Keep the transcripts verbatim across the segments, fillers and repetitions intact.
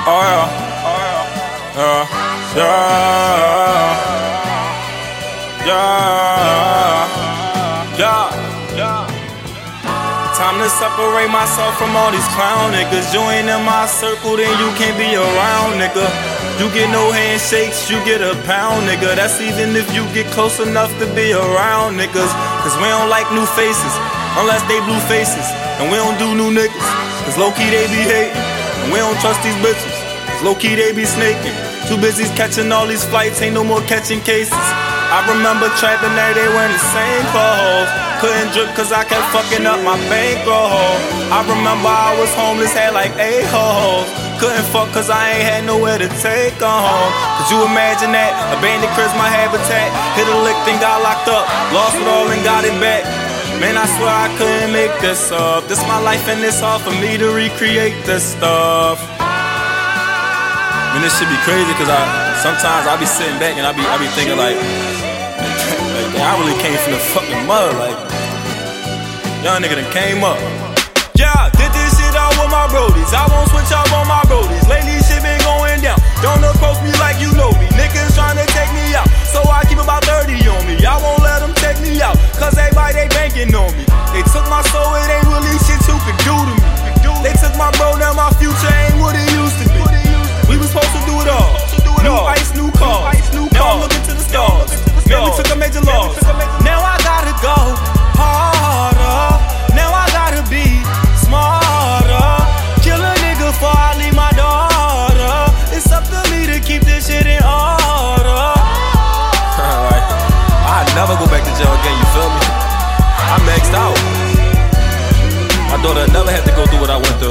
Oh yeah, yeah, yeah, yeah, yeah. Time to separate myself from all these clown niggas. You ain't in my circle, then you can't be around, nigga. You get no handshakes, you get a pound, nigga. That's even if you get close enough to be around, niggas. Cause we don't like new faces, unless they blue faces. And we don't do new niggas, cause low-key they be hating. And we don't trust these bitches, cause low-key they be snaking. Too busy catching all these flights, ain't no more catching cases. I remember trapping every day wearing the same clothes. Couldn't drip cause I kept fucking up my bankroll. I remember I was homeless, had like eight hoes. Couldn't fuck cause I ain't had nowhere to take her home. Could you imagine that? Abandoned crib's my habitat. Hit a lick, then got locked up. Lost it all and got it back. Man, I swear I couldn't make this up. This my life and it's hard for me to recreate this stuff. Man, this shit be crazy cause I sometimes I be sitting back and I be I be thinking like, like man, I really came from the fucking mud. Like, young nigga done came up. Yeah, did this shit all with my brodies. I won't switch up on my brodies. Lately shit been going down. Don't approach me like you know me. Niggas tryna take me out, so I keep about thirty on me. I won't let them take me out, cause everybody they banking on me. They took my soul, it ain't really shit you could do to me. They took my bro, now my future ain't what it used to be. We was supposed to do it all. New ice, new cars. Now I'm looking to the stars. Man, we took a major loss. Now I gotta go harder. Now I gotta be smarter. Kill a nigga before I leave my daughter. It's up to me to keep this shit in order. Like, I'd never go back to jail again, you feel me? I maxed out. My daughter never had to go through what I went through.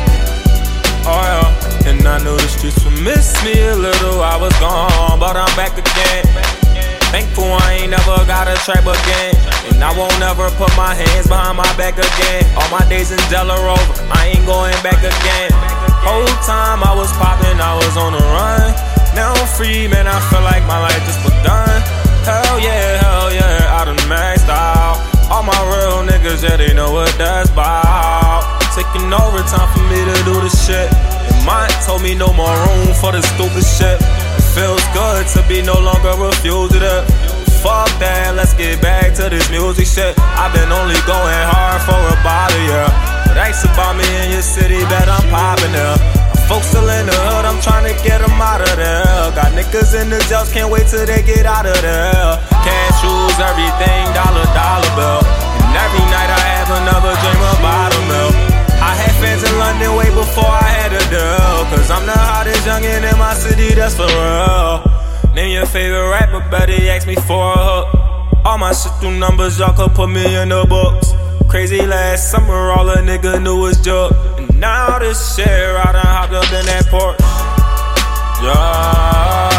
Oh yeah. And I knew the streets would miss me a little. I was gone, but I'm back again. Thankful I ain't never got a trap again. And I won't ever put my hands behind my back again. All my days in jail are over, I ain't going back again. Whole time I was popping, I was on the run. Now I'm free, man, I feel like my life just begun. Hell yeah, hell yeah, I done maxed out. All my real niggas, yeah, they know what that's about. Taking over, time for me to do the shit. And mine told me no more room for the stupid shit. It feels good to be no longer refused it. Fuck that, let's get back to this music shit. I've been only going hard for about a year. But ask about me in your city, bet I'm popping there. Folks still in the hood, I'm trying to get them out of there. Got niggas in the jails, can't wait till they get out of there. Cash rules everything, dollar, dollar bill. And every night I have another dream about a mill. I had fans in London way before I had a deal. Cause I'm the hottest youngin' in my city, that's for real. Name your favorite rapper, better ask me for a hook. All my shit through numbers, y'all could put me in the books. Crazy last summer, all a nigga knew was joke. And now this shit, I done hopped up in that Porsche. Yeah.